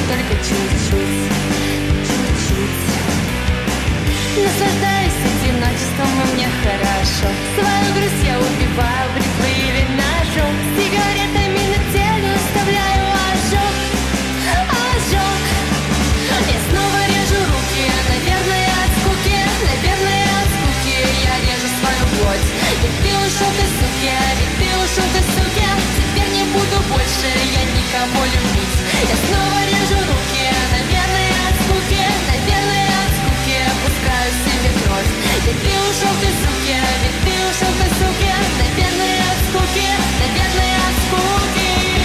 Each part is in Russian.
только чуть-чуть, чуть-чуть. Наслаждаюсь одиночеством, и мне хорошо. Свою грусть я убиваю, бритвой или ножом. С сигаретами на теле оставляю ожог, ожог. Я снова режу руки, наверное, от скуки, наверное, от скуки. Я режу свою плоть. Ведь ты ушел, ты суки, ведь ты ушел, ты суки. Теперь не буду больше я никого любить. Я снова режу руки, наверное, от скуки, наверное, от скуки. Пускаю себе кровь. Ведь ты ушел, ты суки, ведь ты ушел, ты суки. Наверное, от скуки, наверное, от скуки.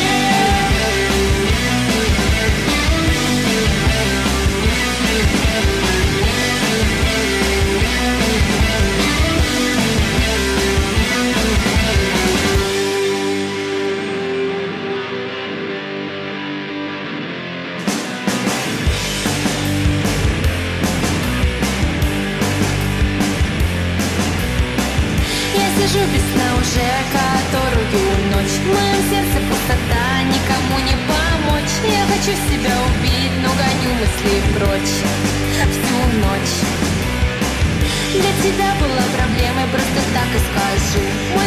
Сижу без сна уже которую ночь. В моем сердце пустота, никому не помочь. Я хочу себя убить, но гоню мысли прочь всю ночь. Для тебя была проблемой, просто так и скажу.